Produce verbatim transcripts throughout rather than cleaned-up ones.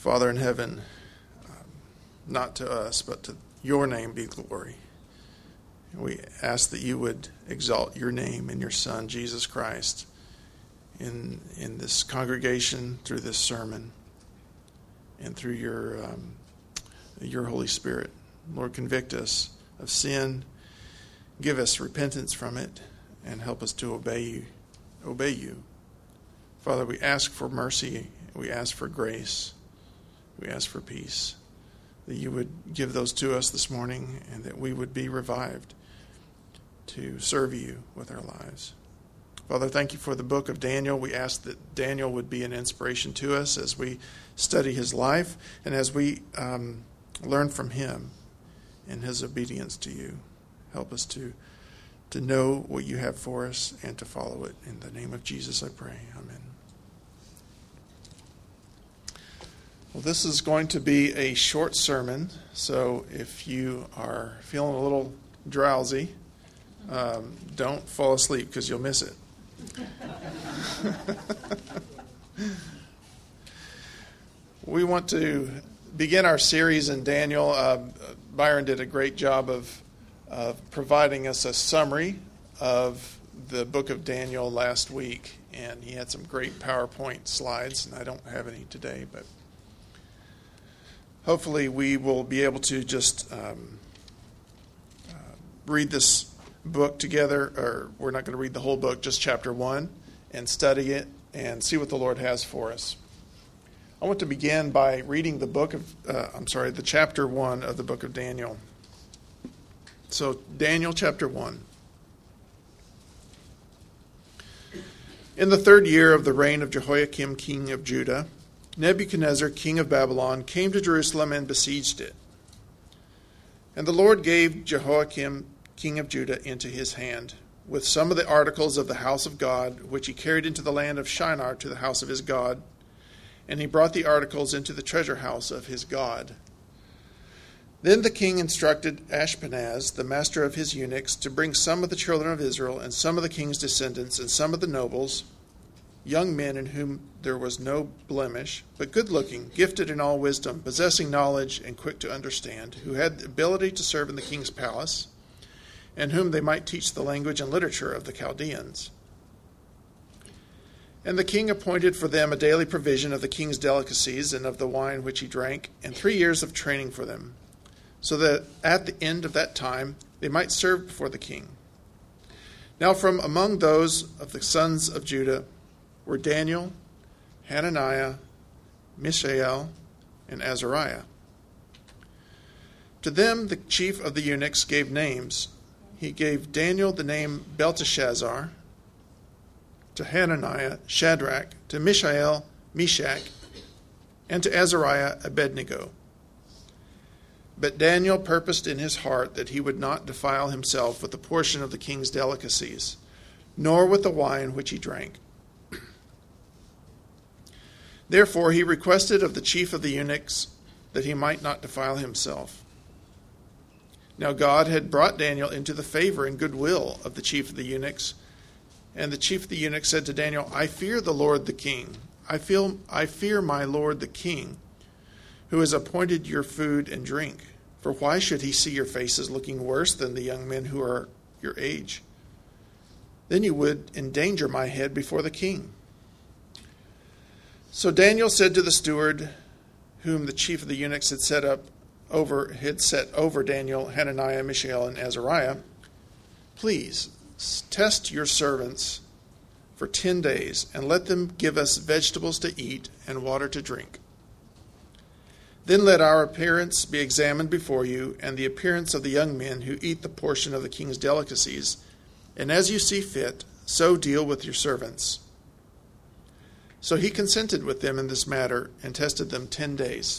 Father in heaven, um, not to us, but to your name be glory. We ask that you would exalt your name and your Son, Jesus Christ, in in this congregation, through this sermon, and through your um, your Holy Spirit. Lord, convict us of sin, give us repentance from it, and help us to obey you. Obey you. Father, we ask for mercy, we ask for grace, we ask for peace, that you would give those to us this morning, and that we would be revived to serve you with our lives. Father, thank you for the book of Daniel. We ask that Daniel would be an inspiration to us as we study his life and as we um, learn from him in his obedience to you. Help us to, to know what you have for us and to follow it. In the name of Jesus, I pray. Amen. Well, this is going to be a short sermon, so if you are feeling a little drowsy, Um, don't fall asleep because you'll miss it. We want to begin our series in Daniel. Uh, Byron did a great job of, of providing us a summary of the book of Daniel last week, and he had some great PowerPoint slides, and I don't have any today, but hopefully we will be able to just um, uh, read this book together, or we're not going to read the whole book, just chapter one, and study it and see what the Lord has for us. I want to begin by reading the book of, uh, I'm sorry, the chapter one of the book of Daniel. So, Daniel chapter one. In the third year of the reign of Jehoiakim, king of Judah, Nebuchadnezzar, king of Babylon, came to Jerusalem and besieged it. And the Lord gave Jehoiakim, king of Judah, into his hand, with some of the articles of the house of God, which he carried into the land of Shinar to the house of his God. And he brought the articles into the treasure house of his God. Then the king instructed Ashpenaz, the master of his eunuchs, to bring some of the children of Israel, and some of the king's descendants, and some of the nobles, young men in whom there was no blemish, but good-looking, gifted in all wisdom, possessing knowledge, and quick to understand, who had the ability to serve in the king's palace, and whom they might teach the language and literature of the Chaldeans. And the king appointed for them a daily provision of the king's delicacies and of the wine which he drank, and three years of training for them, so that at the end of that time they might serve before the king. Now from among those of the sons of Judah were Daniel, Hananiah, Mishael, and Azariah. To them the chief of the eunuchs gave names. He gave Daniel the name Belteshazzar, to Hananiah, Shadrach, to Mishael, Meshach, and to Azariah, Abednego. But Daniel purposed in his heart that he would not defile himself with a portion of the king's delicacies, nor with the wine which he drank. Therefore he requested of the chief of the eunuchs that he might not defile himself. Now God had brought Daniel into the favor and goodwill of the chief of the eunuchs. And the chief of the eunuchs said to Daniel, I fear the Lord the king. I feel I fear my lord the king, who has appointed your food and drink. For why should he see your faces looking worse than the young men who are your age? Then you would endanger my head before the king. So Daniel said to the steward, whom the chief of the eunuchs had set up over had set over Daniel, Hananiah, Mishael, and Azariah, please test your servants for ten days, and let them give us vegetables to eat and water to drink. Then let our appearance be examined before you, and the appearance of the young men who eat the portion of the king's delicacies, and as you see fit, so deal with your servants. So he consented with them in this matter, and tested them ten days.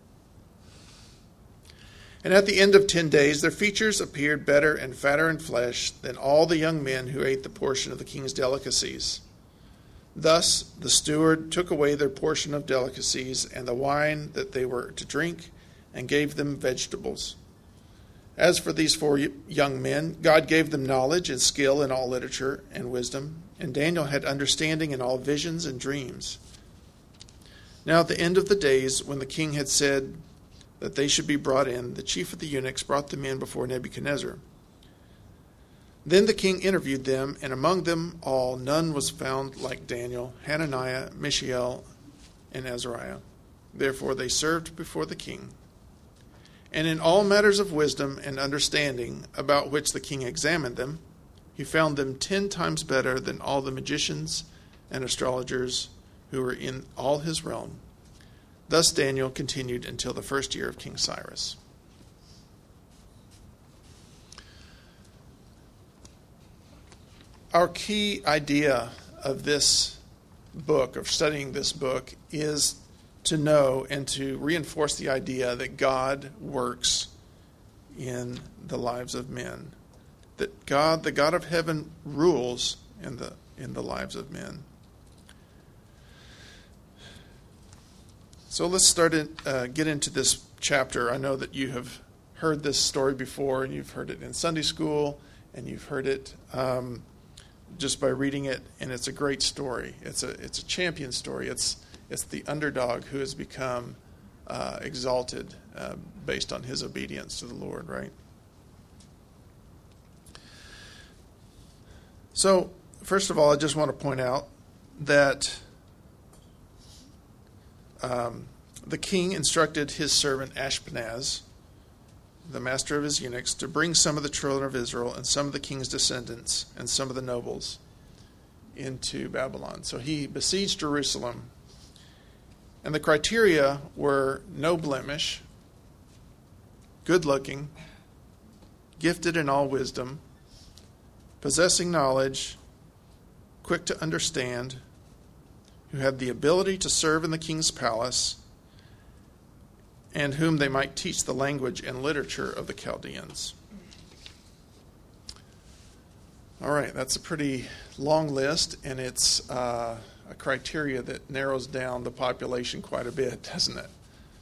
And at the end of ten days, their features appeared better and fatter in flesh than all the young men who ate the portion of the king's delicacies. Thus the steward took away their portion of delicacies and the wine that they were to drink, and gave them vegetables. As for these four young men, God gave them knowledge and skill in all literature and wisdom, and Daniel had understanding in all visions and dreams. Now at the end of the days, when the king had said that they should be brought in, the chief of the eunuchs brought them in before Nebuchadnezzar. Then the king interviewed them, and among them all none was found like Daniel, Hananiah, Mishael, and Azariah. Therefore they served before the king. And in all matters of wisdom and understanding, about which the king examined them, he found them ten times better than all the magicians and astrologers who were in all his realm. Thus Daniel continued until the first year of King Cyrus. Our key idea of this book, of studying this book, is to know and to reinforce the idea that God works in the lives of men. That God, the God of heaven, rules in the in the lives of men. So let's start in, uh, get into this chapter. I know that you have heard this story before, and you've heard it in Sunday school, and you've heard it um, just by reading it, and it's a great story. It's a it's a champion story. It's it's the underdog who has become uh, exalted uh, based on his obedience to the Lord, right? So, first of all, I just want to point out that um, the king instructed his servant Ashpenaz, the master of his eunuchs, to bring some of the children of Israel and some of the king's descendants and some of the nobles into Babylon. So he besieged Jerusalem, and the criteria were no blemish, good looking, gifted in all wisdom, possessing knowledge, quick to understand, who had the ability to serve in the king's palace, and whom they might teach the language and literature of the Chaldeans. All right, that's a pretty long list, and it's uh, a criteria that narrows down the population quite a bit, doesn't it?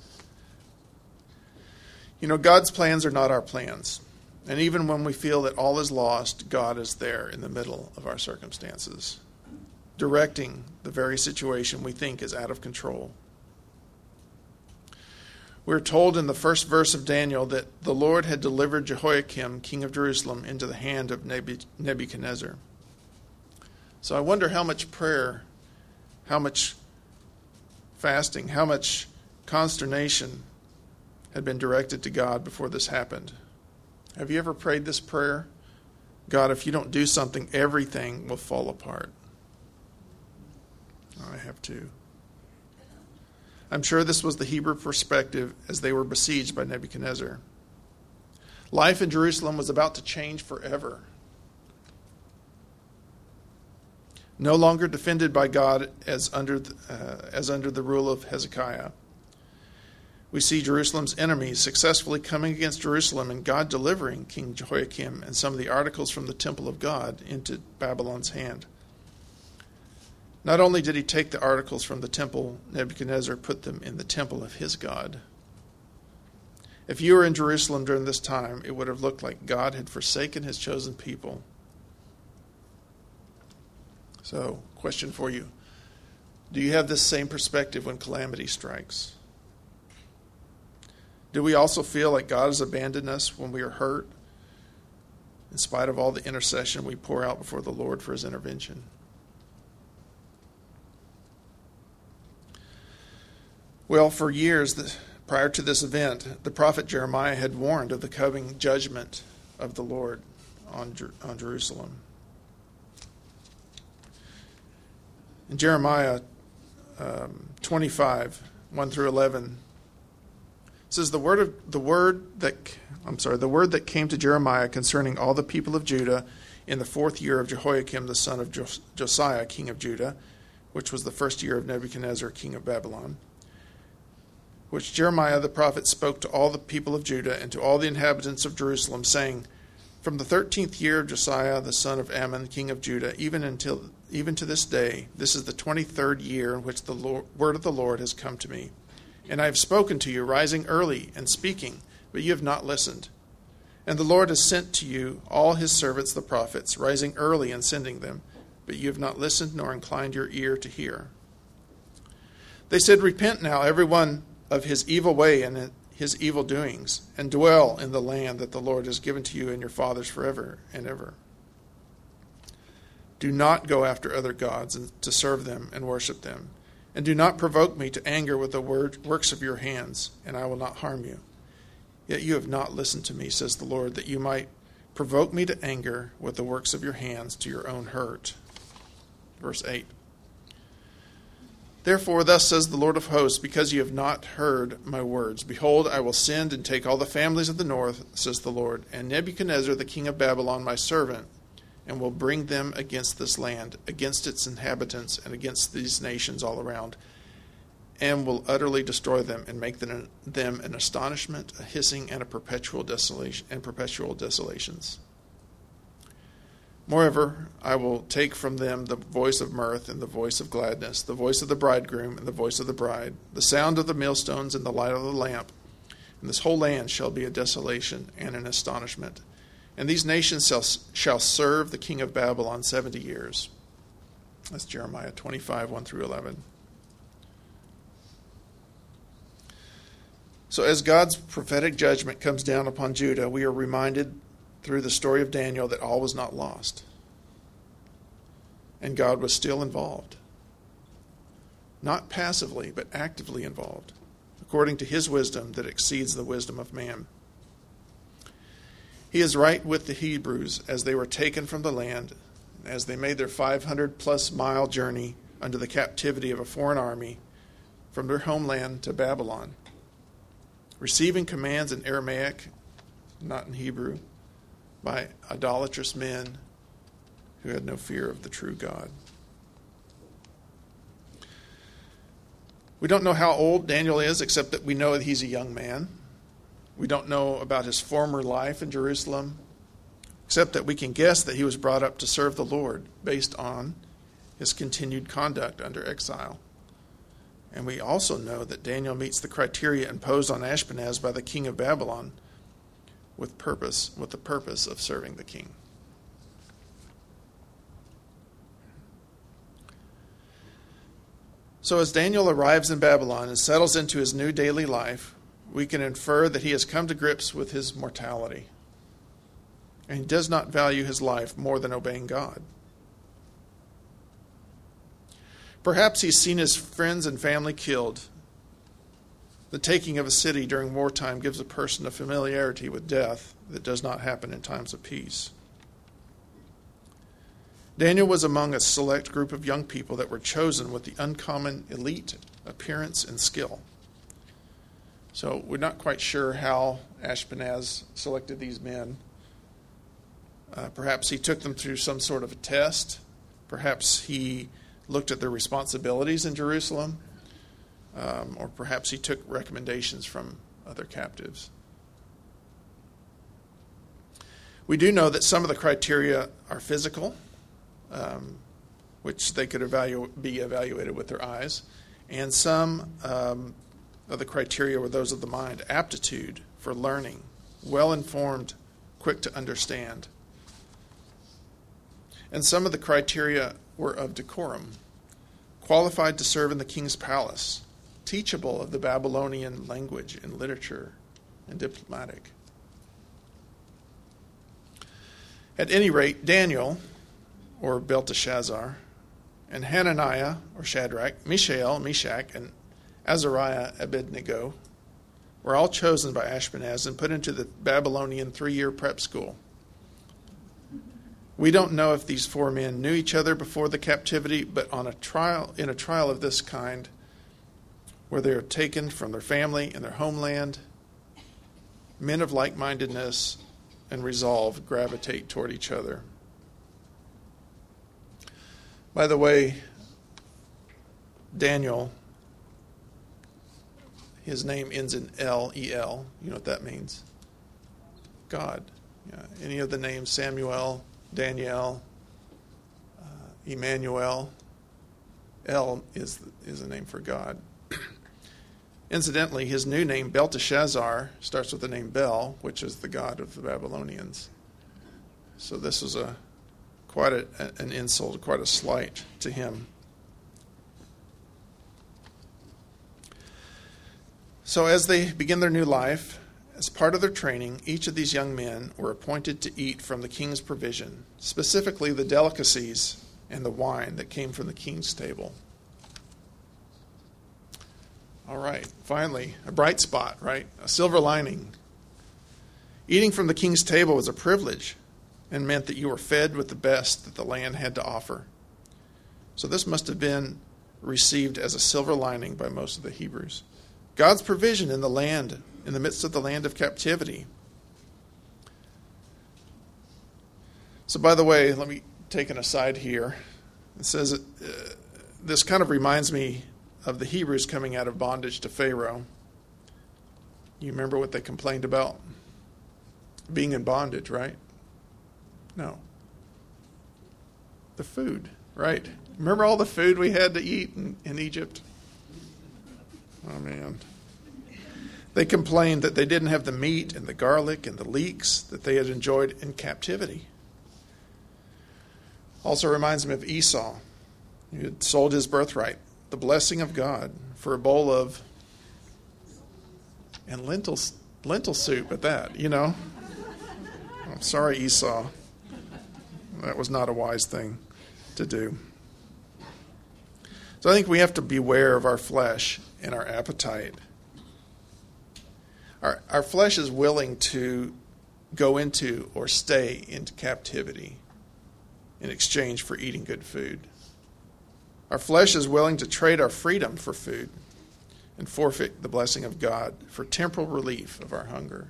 You know, God's plans are not our plans. And even when we feel that all is lost, God is there in the middle of our circumstances, directing the very situation we think is out of control. We're told in the first verse of Daniel that the Lord had delivered Jehoiakim, king of Jerusalem, into the hand of Nebuchadnezzar. So I wonder how much prayer, how much fasting, how much consternation had been directed to God before this happened. Have you ever prayed this prayer? God, if you don't do something, everything will fall apart. I have too. I'm sure this was the Hebrew perspective as they were besieged by Nebuchadnezzar. Life in Jerusalem was about to change forever. No longer defended by God as under the, uh, as under the rule of Hezekiah. We see Jerusalem's enemies successfully coming against Jerusalem and God delivering King Jehoiakim and some of the articles from the temple of God into Babylon's hand. Not only did he take the articles from the temple, Nebuchadnezzar put them in the temple of his God. If you were in Jerusalem during this time, it would have looked like God had forsaken his chosen people. So, question for you. Do you have this same perspective when calamity strikes? Do we also feel like God has abandoned us when we are hurt, in spite of all the intercession we pour out before the Lord for his intervention? Well, for years prior to this event, the prophet Jeremiah had warned of the coming judgment of the Lord on, on Jerusalem. In Jeremiah um, twenty-five, one through eleven, it says the word of the word that I'm sorry, the word that came to Jeremiah concerning all the people of Judah in the fourth year of Jehoiakim the son of Josiah, king of Judah, which was the first year of Nebuchadnezzar, king of Babylon, which Jeremiah the prophet spoke to all the people of Judah and to all the inhabitants of Jerusalem, saying, from the thirteenth year of Josiah the son of Ammon, king of Judah, even until even to this day, this is the twenty-third year in which the Lord, word of the Lord has come to me. And I have spoken to you, rising early and speaking, but you have not listened. And the Lord has sent to you all his servants the prophets, rising early and sending them, but you have not listened nor inclined your ear to hear. They said, "Repent now, every one of his evil way and his evil doings, and dwell in the land that the Lord has given to you and your fathers forever and ever. Do not go after other gods and to serve them and worship them. And do not provoke me to anger with the word, works of your hands, and I will not harm you. Yet you have not listened to me, says the Lord, that you might provoke me to anger with the works of your hands to your own hurt." Verse eight. "Therefore thus says the Lord of hosts, because you have not heard my words, behold, I will send and take all the families of the north, says the Lord, and Nebuchadnezzar the king of Babylon my servant, and will bring them against this land, against its inhabitants, and against these nations all around, and will utterly destroy them, and make them, them an astonishment, a hissing, and a perpetual desolation, and perpetual desolations. Moreover, I will take from them the voice of mirth and the voice of gladness, the voice of the bridegroom and the voice of the bride, the sound of the millstones and the light of the lamp, and this whole land shall be a desolation and an astonishment. And these nations shall, shall serve the king of Babylon seventy years." That's Jeremiah twenty-five, one through eleven. So as God's prophetic judgment comes down upon Judah, we are reminded through the story of Daniel that all was not lost. And God was still involved. Not passively, but actively involved, according to his wisdom that exceeds the wisdom of man. He is right with the Hebrews as they were taken from the land, as they made their five hundred plus mile journey under the captivity of a foreign army from their homeland to Babylon, receiving commands in Aramaic, not in Hebrew, by idolatrous men who had no fear of the true God. We don't know how old Daniel is, except that we know that he's a young man. We don't know about his former life in Jerusalem, except that we can guess that he was brought up to serve the Lord based on his continued conduct under exile. And we also know that Daniel meets the criteria imposed on Ashpenaz by the king of Babylon with purpose, with the purpose of serving the king. So as Daniel arrives in Babylon and settles into his new daily life, we can infer that he has come to grips with his mortality. And he does not value his life more than obeying God. Perhaps he's seen his friends and family killed. The taking of a city during wartime gives a person a familiarity with death that does not happen in times of peace. Daniel was among a select group of young people that were chosen with the uncommon elite appearance and skill. So we're not quite sure how Ashpenaz selected these men. Uh, perhaps he took them through some sort of a test. Perhaps he looked at their responsibilities in Jerusalem. Um, or perhaps he took recommendations from other captives. We do know that some of the criteria are physical, um, which they could evalu- be evaluated with their eyes, and some um, of the criteria were those of the mind: aptitude for learning, well-informed, quick to understand. And some of the criteria were of decorum: qualified to serve in the king's palace, teachable of the Babylonian language and literature, and diplomatic. At any rate, Daniel, or Belteshazzar, and Hananiah, or Shadrach, Mishael, Meshach, and Azariah, Abednego, were all chosen by Ashpenaz and put into the Babylonian three-year prep school. We don't know if these four men knew each other before the captivity, but on a trial, in a trial of this kind, where they are taken from their family and their homeland, men of like-mindedness and resolve gravitate toward each other. By the way, Daniel, his name ends in L, E L. You know what that means? God. Yeah. Any of the names, Samuel, Daniel, uh, Emmanuel, El is is a name for God. Incidentally, his new name, Belteshazzar, starts with the name Bel, which is the god of the Babylonians. So this was a quite a, an insult, quite a slight to him. So as they begin their new life, as part of their training, each of these young men were appointed to eat from the king's provision, specifically the delicacies and the wine that came from the king's table. All right, finally, a bright spot, right? A silver lining. Eating from the king's table was a privilege and meant that you were fed with the best that the land had to offer. So this must have been received as a silver lining by most of the Hebrews. God's provision in the land, in the midst of the land of captivity. So by the way, let me take an aside here. It says uh, this kind of reminds me of the Hebrews coming out of bondage to Pharaoh. You remember what they complained about? Being in bondage, right? No. The food, right? Remember all the food we had to eat in, in Egypt? Oh, man. They complained that they didn't have the meat and the garlic and the leeks that they had enjoyed in captivity. Also reminds me of Esau. He had sold his birthright, the blessing of God, for a bowl of, and lentil, lentil soup at that, you know. I'm sorry, Esau. That was not a wise thing to do. So I think we have to beware of our flesh and our appetite. Our, our flesh is willing to go into or stay in captivity in exchange for eating good food. Our flesh is willing to trade our freedom for food and forfeit the blessing of God for temporal relief of our hunger.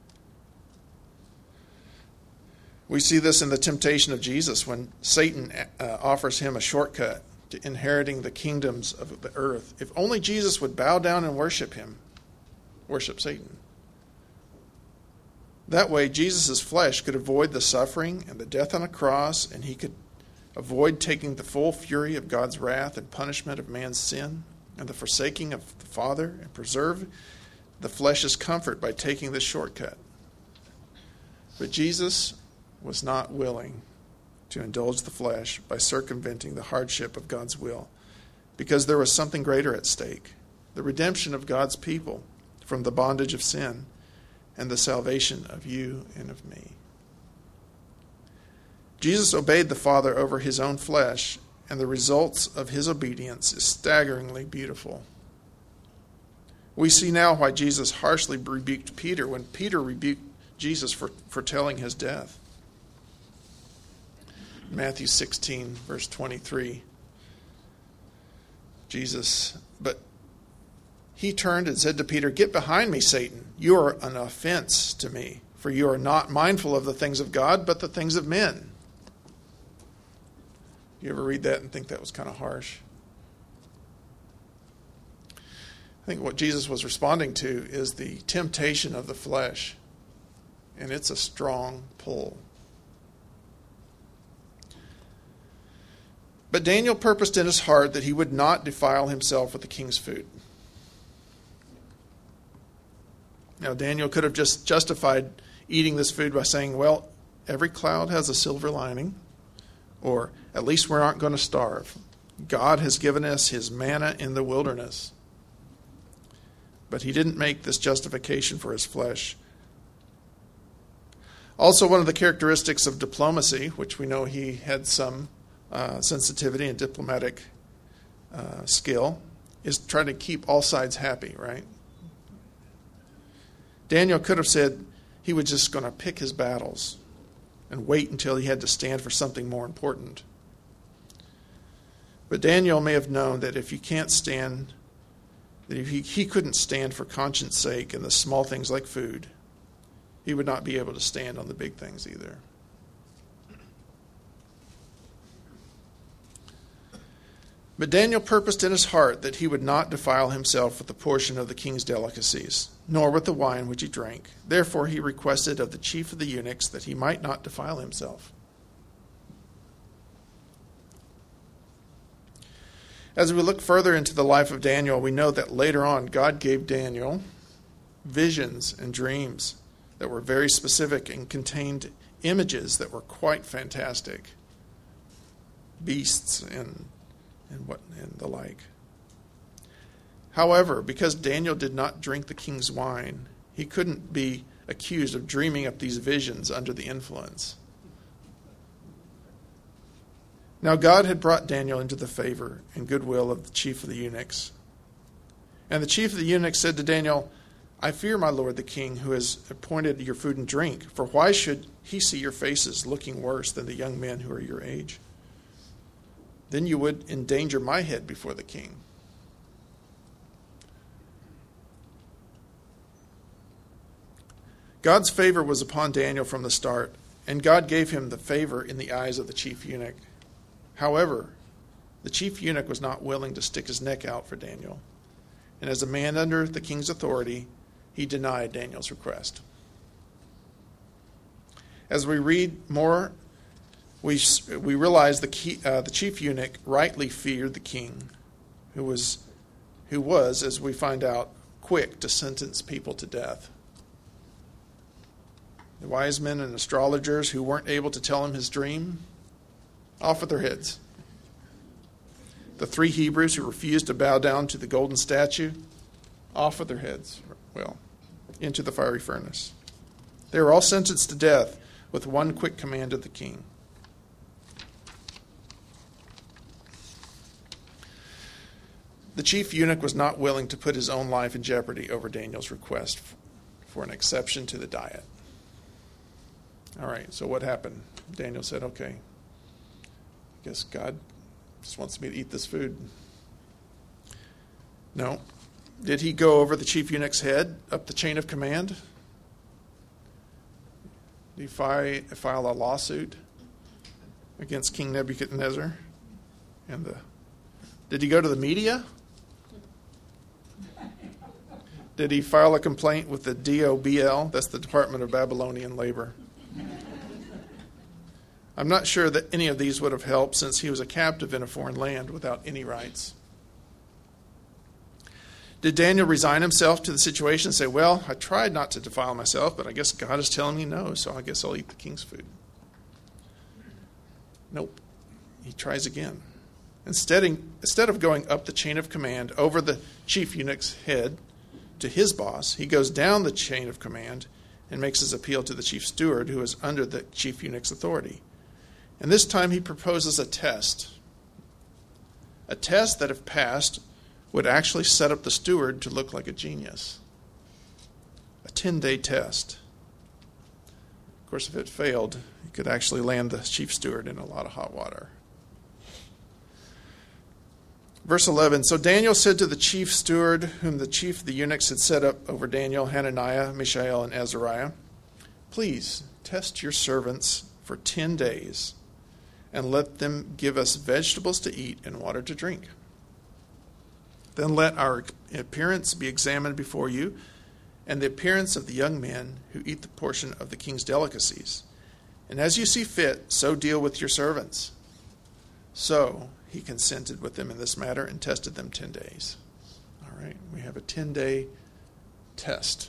We see this in the temptation of Jesus when Satan uh, offers him a shortcut to inheriting the kingdoms of the earth. If only Jesus would bow down and worship him, worship Satan. That way, Jesus' flesh could avoid the suffering and the death on a cross, and he could avoid taking the full fury of God's wrath and punishment of man's sin and the forsaking of the Father, and preserve the flesh's comfort by taking this shortcut. But Jesus was not willing to indulge the flesh by circumventing the hardship of God's will, because there was something greater at stake, the redemption of God's people from the bondage of sin and the salvation of you and of me. Jesus obeyed the Father over his own flesh, and the results of his obedience is staggeringly beautiful. We see now why Jesus harshly rebuked Peter when Peter rebuked Jesus for foretelling his death. Matthew sixteen, verse twenty-three. Jesus, but he turned and said to Peter, "Get behind me, Satan. You are an offense to me, for you are not mindful of the things of God, but the things of men." You ever read that and think that was kind of harsh? I think what Jesus was responding to is the temptation of the flesh, and it's a strong pull. But Daniel purposed in his heart that he would not defile himself with the king's food. Now, Daniel could have just justified eating this food by saying, well, every cloud has a silver lining, or at least we aren't going to starve. God has given us his manna in the wilderness. But he didn't make this justification for his flesh. Also, one of the characteristics of diplomacy, which we know he had some uh, sensitivity and diplomatic uh, skill, is trying to keep all sides happy, right? Daniel could have said he was just going to pick his battles and wait until he had to stand for something more important. But Daniel may have known that if you can't stand, that if he, he couldn't stand for conscience sake in the small things like food, he would not be able to stand on the big things either. But Daniel purposed in his heart that he would not defile himself with the portion of the king's delicacies, nor with the wine which he drank. Therefore he requested of the chief of the eunuchs that he might not defile himself. As we look further into the life of Daniel, we know that later on God gave Daniel visions and dreams that were very specific and contained images that were quite fantastic. Beasts and and what and the like. However, because Daniel did not drink the king's wine, he couldn't be accused of dreaming up these visions under the influence. Now God had brought Daniel into the favor and goodwill of the chief of the eunuchs. And the chief of the eunuchs said to Daniel, I fear my lord the king, who has appointed your food and drink, for why should he see your faces looking worse than the young men who are your age? Then you would endanger my head before the king. God's favor was upon Daniel from the start, and God gave him the favor in the eyes of the chief eunuch. However, the chief eunuch was not willing to stick his neck out for Daniel, and as a man under the king's authority, he denied Daniel's request. As we read more, we we realize the key, uh, the chief eunuch rightly feared the king, who was who was, as we find out, quick to sentence people to death. The wise men and astrologers who weren't able to tell him his dream, off with their heads. The three Hebrews who refused to bow down to the golden statue, off with their heads, well, into the fiery furnace. They were all sentenced to death with one quick command of the king. The chief eunuch was not willing to put his own life in jeopardy over Daniel's request for an exception to the diet. All right, so what happened? Daniel said, okay, I guess God just wants me to eat this food. No. Did he go over the chief eunuch's head, up the chain of command? Did he file a lawsuit against King Nebuchadnezzar? And the, did he go to the media? Did he file a complaint with the D O B L? That's the Department of Babylonian Labor. I'm not sure that any of these would have helped, since he was a captive in a foreign land without any rights. Did Daniel resign himself to the situation and say, well, I tried not to defile myself, but I guess God is telling me no, so I guess I'll eat the king's food? Nope. He tries again. Instead, instead of going up the chain of command over the chief eunuch's head to his boss, he goes down the chain of command and makes his appeal to the chief steward, who is under the chief eunuch's authority. And this time he proposes a test. A test that, if passed, would actually set up the steward to look like a genius. A ten-day test. Of course, if it failed, he could actually land the chief steward in a lot of hot water. Verse eleven, so Daniel said to the chief steward, whom the chief of the eunuchs had set up over Daniel, Hananiah, Mishael, and Azariah, please test your servants for ten days, and let them give us vegetables to eat and water to drink. Then let our appearance be examined before you, and the appearance of the young men who eat the portion of the king's delicacies. And as you see fit, so deal with your servants. So he consented with them in this matter and tested them ten days. All right, we have a ten-day test.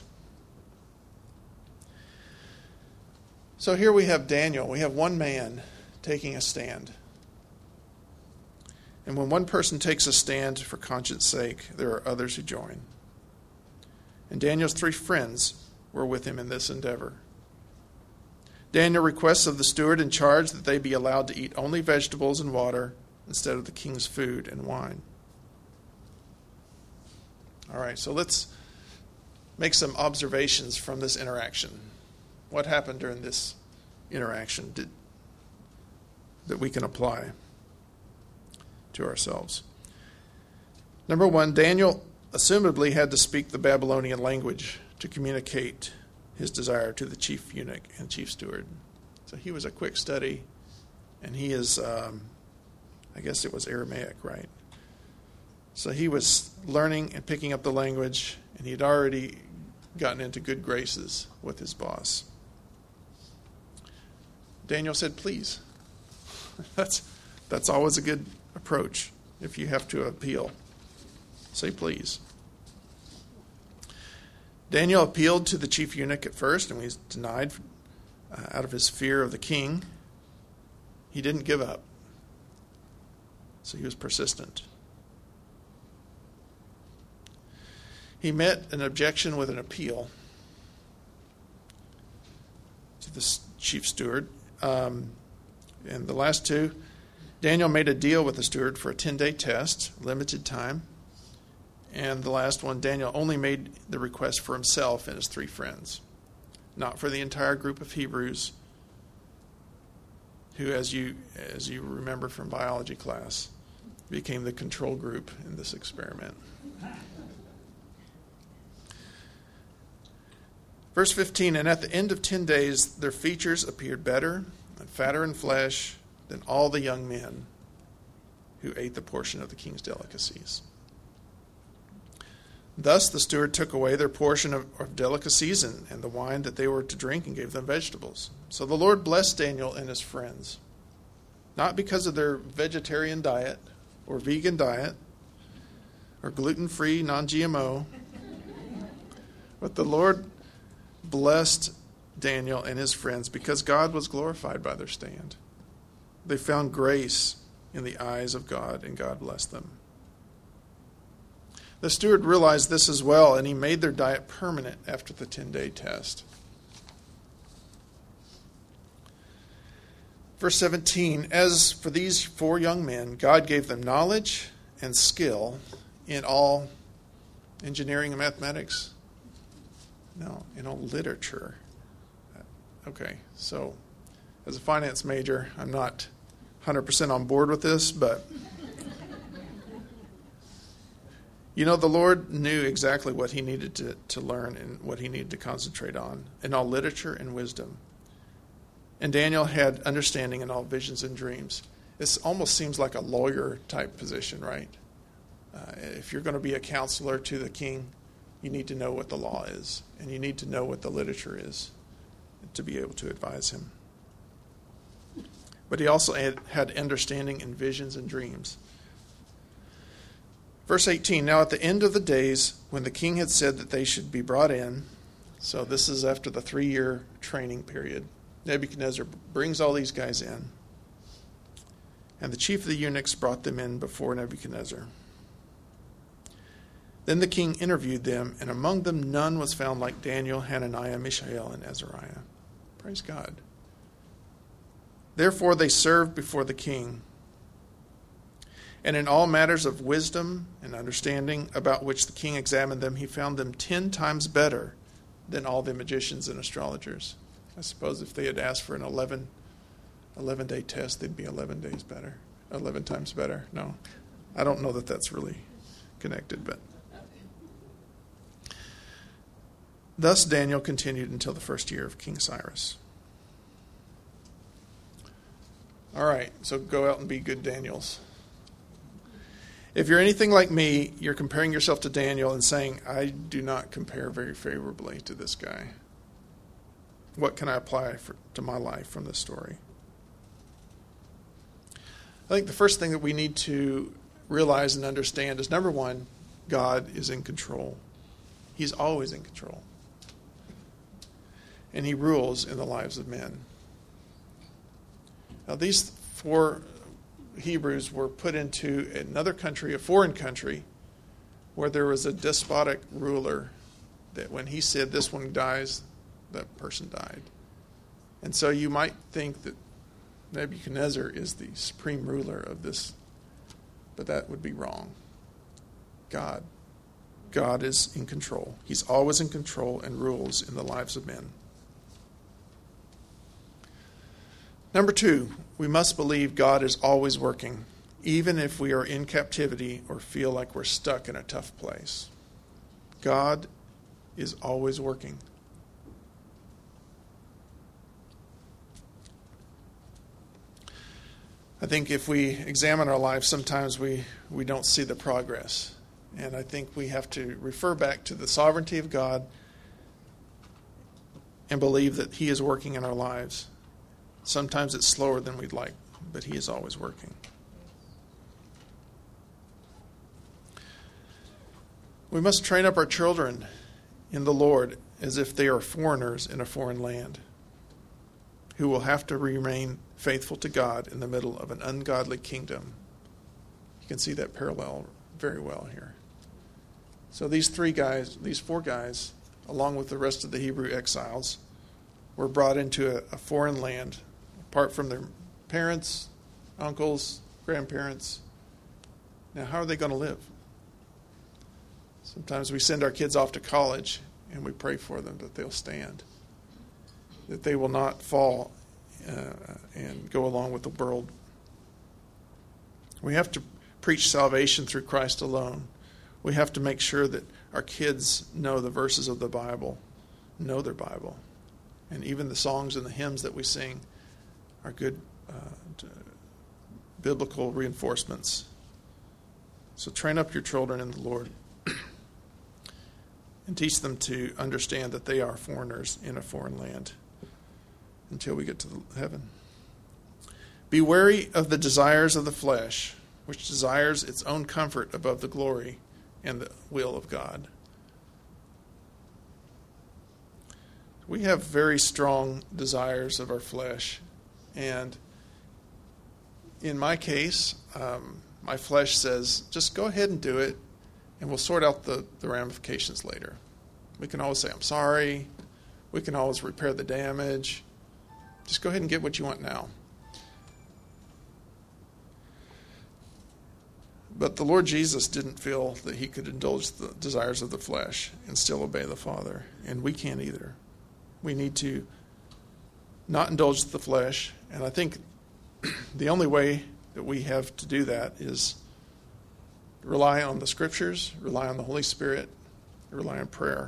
So here we have Daniel. We have one man taking a stand. And when one person takes a stand for conscience sake, there are others who join. And Daniel's three friends were with him in this endeavor. Daniel requests of the steward in charge that they be allowed to eat only vegetables and water instead of the king's food and wine. All right, so let's make some observations from this interaction. What happened during this interaction did, that we can apply to ourselves? Number one, Daniel assumedly had to speak the Babylonian language to communicate his desire to the chief eunuch and chief steward. So he was a quick study, and he is, um, I guess it was Aramaic, right? So he was learning and picking up the language, and he had already gotten into good graces with his boss. Daniel said, please. That's that's always a good approach if you have to appeal. Say please. Daniel appealed to the chief eunuch at first, and was denied uh, out of his fear of the king. He didn't give up. So he was persistent. He met an objection with an appeal to the chief steward. Um, and the last two, Daniel made a deal with the steward for a ten-day test, limited time. And the last one, Daniel only made the request for himself and his three friends, not for the entire group of Hebrews who, as you as you remember from biology class, became the control group in this experiment. Verse fifteen, and at the end of ten days, their features appeared better and fatter in flesh than all the young men who ate the portion of the king's delicacies. Thus the steward took away their portion of, of delicacies and, and the wine that they were to drink and gave them vegetables. So the Lord blessed Daniel and his friends, not because of their vegetarian diet or vegan diet or gluten-free, non-G M O, but the Lord blessed Daniel and his friends because God was glorified by their stand. They found grace in the eyes of God, and God blessed them. The steward realized this as well, and he made their diet permanent after the ten-day test. Verse seventeen, as for these four young men, God gave them knowledge and skill in all engineering and mathematics. No, in all literature. Okay, so as a finance major, I'm not one hundred percent on board with this, but you know, the Lord knew exactly what he needed to, to learn and what he needed to concentrate on in all literature and wisdom. And Daniel had understanding in all visions and dreams. This almost seems like a lawyer type position, right? Uh, if you're going to be a counselor to the king, you need to know what the law is, and you need to know what the literature is to be able to advise him. But he also had, had understanding in visions and dreams. Verse eighteen, now at the end of the days, when the king had said that they should be brought in, so this is after the three-year training period, Nebuchadnezzar brings all these guys in. And the chief of the eunuchs brought them in before Nebuchadnezzar. Then the king interviewed them, and among them none was found like Daniel, Hananiah, Mishael, and Azariah. Praise God. Therefore they served before the king. And in all matters of wisdom and understanding about which the king examined them, he found them ten times better than all the magicians and astrologers. I suppose if they had asked for an eleven, eleven-day test, they'd be eleven days better, eleven times better. No, I don't know that that's really connected, but... Thus Daniel continued until the first year of King Cyrus. All right, so go out and be good Daniels. If you're anything like me, you're comparing yourself to Daniel and saying, I do not compare very favorably to this guy. What can I apply for, to my life from this story? I think the first thing that we need to realize and understand is, number one, God is in control. He's always in control. And he rules in the lives of men. Now, these four Hebrews were put into another country, a foreign country, where there was a despotic ruler that when he said this one dies, that person died. And so you might think that Nebuchadnezzar is the supreme ruler of this, but that would be wrong. God. God is in control. He's always in control and rules in the lives of men. Number two, we must believe God is always working, even if we are in captivity or feel like we're stuck in a tough place. God is always working. I think if we examine our lives, sometimes we, we don't see the progress. And I think we have to refer back to the sovereignty of God and believe that he is working in our lives. Sometimes it's slower than we'd like, but he is always working. We must train up our children in the Lord as if they are foreigners in a foreign land, who will have to remain faithful to God in the middle of an ungodly kingdom. You can see that parallel very well here. So these three guys, these four guys, along with the rest of the Hebrew exiles, were brought into a, a foreign land, apart from their parents, uncles, grandparents. Now, how are they going to live? Sometimes we send our kids off to college and we pray for them that they'll stand, that they will not fall uh, and go along with the world. We have to preach salvation through Christ alone. We have to make sure that our kids know the verses of the Bible, know their Bible. And even the songs and the hymns that we sing are good uh, biblical reinforcements. So train up your children in the Lord and teach them to understand that they are foreigners in a foreign land until we get to heaven. Be wary of the desires of the flesh, which desires its own comfort above the glory and the will of God. We have very strong desires of our flesh. And in my case, um, my flesh says, just go ahead and do it, and we'll sort out the, the ramifications later. We can always say, I'm sorry. We can always repair the damage. Just go ahead and get what you want now. But the Lord Jesus didn't feel that he could indulge the desires of the flesh and still obey the Father. And we can't either. We need to not indulge the flesh. And I think the only way that we have to do that is rely on the Scriptures, rely on the Holy Spirit, rely on prayer.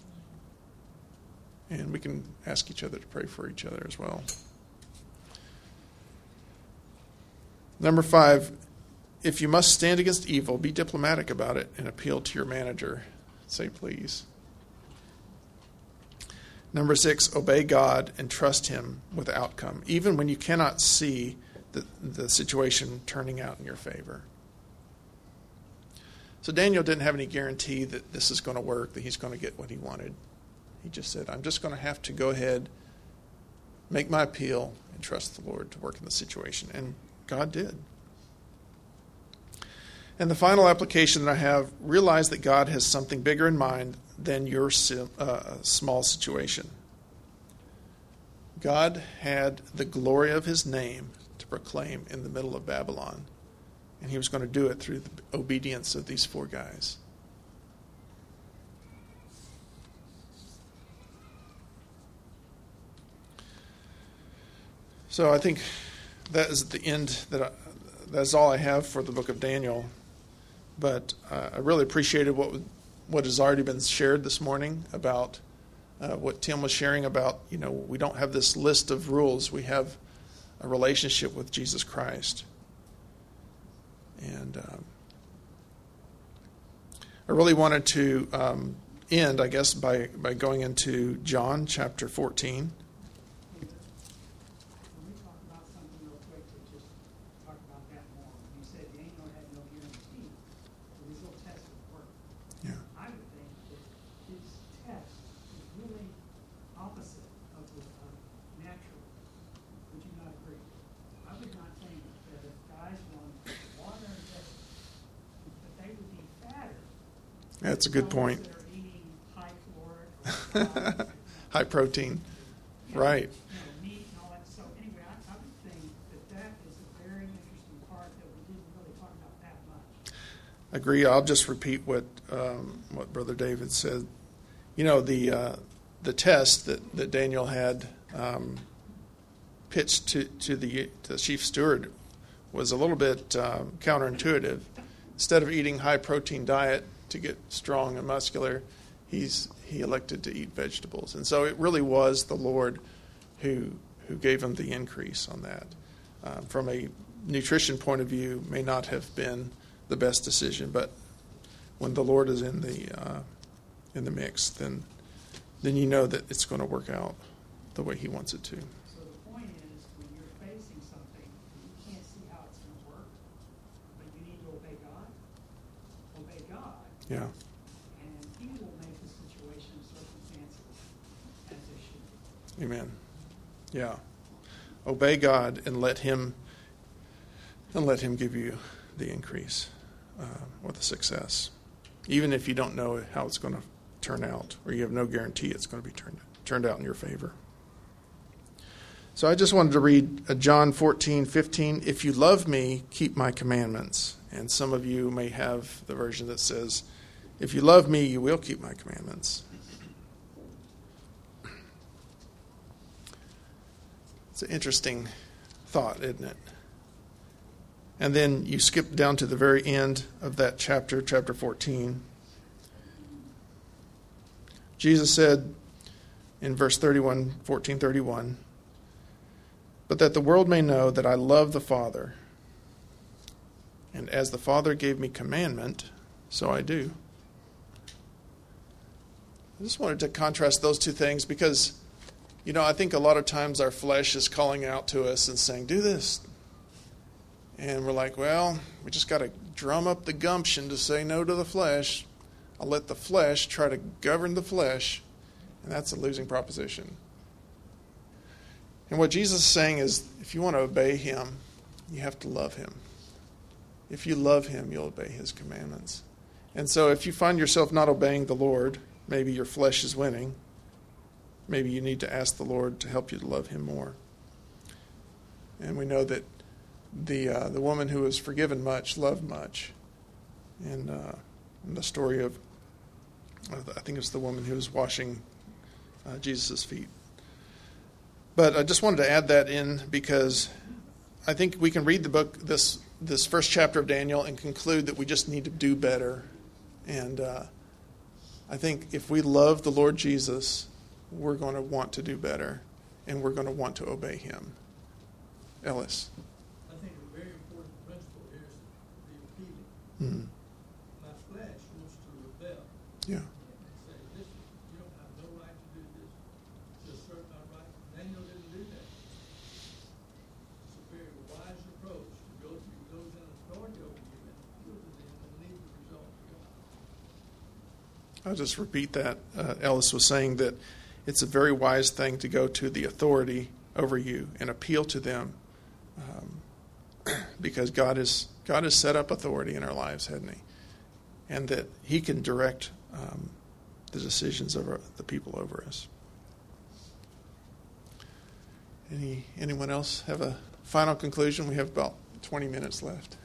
And we can ask each other to pray for each other as well. Number five, if you must stand against evil, be diplomatic about it and appeal to your manager. Say please. Number six, obey God and trust him with the outcome, even when you cannot see the, the situation turning out in your favor. So Daniel didn't have any guarantee that this is going to work, that he's going to get what he wanted. He just said, I'm just going to have to go ahead, make my appeal, and trust the Lord to work in the situation. And God did. And the final application that I have, realize that God has something bigger in mind than your uh, small situation. God had the glory of his name to proclaim in the middle of Babylon. And he was going to do it through the obedience of these four guys. So I think that is the end. That I, that's all I have for the book of Daniel. But uh, I really appreciated what what has already been shared this morning about uh, what Tim was sharing about. You know, we don't have this list of rules. We have a relationship with Jesus Christ. And um, I really wanted to um, end, I guess, by, by going into John chapter fourteen. That's a good point. High protein. Right. So anyway, I, I would think that that is a very interesting part that we didn't really talk about that much. Agree. I'll just repeat what um, what Brother David said. You know, the uh, the test that, that Daniel had um, pitched to, to, the, to the chief steward was a little bit um, counterintuitive. Instead of eating high protein diet to get strong and muscular, he's he elected to eat vegetables. And so it really was the Lord who who gave him the increase on that. Um, from a nutrition point of view, may not have been the best decision, but when the Lord is in the uh, in the mix, then then you know that it's going to work out the way he wants it to. So the point is, when you're facing something, you can't see how it's going to work, but you need to obey God. Obey God. Yeah. And he will make the situation and circumstances as they should be. Amen. Yeah. Obey God and let him and let him give you the increase uh, or the success. even if you don't know how it's going to turn out, or you have no guarantee it's going to be turned turned out in your favor. So I just wanted to read John fourteen fifteen. If you love me, keep my commandments. And some of you may have the version that says, if you love me, you will keep my commandments. It's an interesting thought, isn't it? And then you skip down to the very end of that chapter, chapter fourteen. Jesus said in verse thirty-one, fourteen thirty-one, but that the world may know that I love the Father, and as the Father gave me commandment, so I do. I just wanted to contrast those two things because, you know, I think a lot of times our flesh is calling out to us and saying, do this. And we're like, well, we just got to drum up the gumption to say no to the flesh. I'll let the flesh try to govern the flesh, and that's a losing proposition. And what Jesus is saying is, if you want to obey him, you have to love him. If you love him, you'll obey his commandments. And so if you find yourself not obeying the Lord, maybe your flesh is winning, maybe you need to ask the Lord to help you to love him more. And we know that the uh, the woman who was forgiven much loved much. And uh, in the story of, I think it's the woman who was washing uh, Jesus' feet. But I just wanted to add that in because I think we can read the book, this this first chapter of Daniel, and conclude that we just need to do better. And uh, I think if we love the Lord Jesus, we're going to want to do better, and we're going to want to obey him. Ellis. I think a very important principle here is the appealing. Mm-hmm. My flesh wants to rebel. Yeah. And say, this, you don't have no right to do this. To assert my right. Daniel didn't do that. It's a very wise approach to go to those in authority over you and appeal to them and leave the result to God. I'll just repeat that. Uh, Ellis was saying that it's a very wise thing to go to the authority over you and appeal to them. Um, because God is God has set up authority in our lives, hasn't he? And that he can direct um, the decisions of our, the people over us. Any anyone else have a final conclusion? We have about twenty minutes left.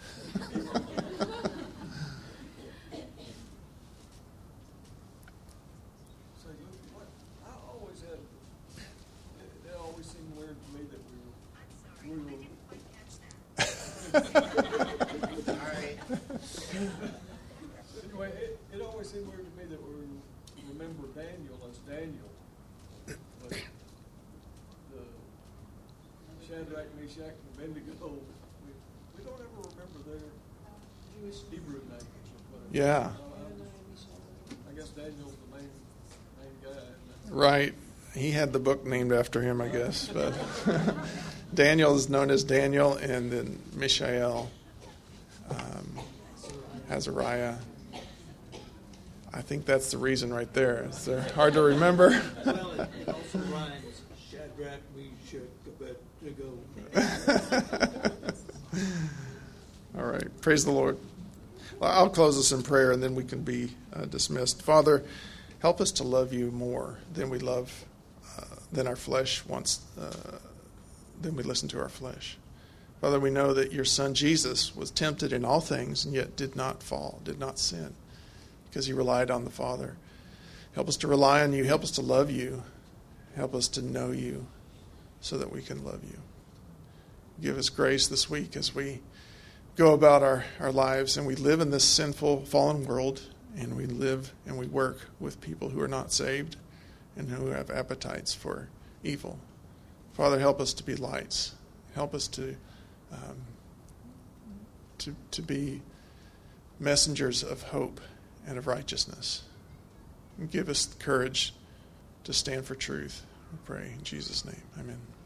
Anyway, it, it always seemed weird to me that we remember Daniel as Daniel. But the Shadrach, Meshach, and Abednego, we, we don't ever remember their Jewish Hebrew names. Yeah. I guess Daniel's the main, main guy. Isn't it? Right. He had the book named after him, I guess. But Daniel is known as Daniel, and then Mishael, um, Azariah. I think that's the reason right there. It's uh, hard to remember. Well, it, it also rhymes Shadrach, Meshach, Abednego. All right. Praise the Lord. Well, I'll close this in prayer, and then we can be uh, dismissed. Father, help us to love you more than we love, uh, than our flesh wants, uh, than we listen to our flesh. Father, we know that your son Jesus was tempted in all things and yet did not fall, did not sin, because he relied on the Father. Help us to rely on you. Help us to love you. Help us to know you so that we can love you. Give us grace this week as we go about our, our lives and we live in this sinful, fallen world, and we live and we work with people who are not saved and who have appetites for evil. Father, help us to be lights. Help us to um, to to be messengers of hope and of righteousness. And give us the courage to stand for truth. We pray in Jesus' name. Amen.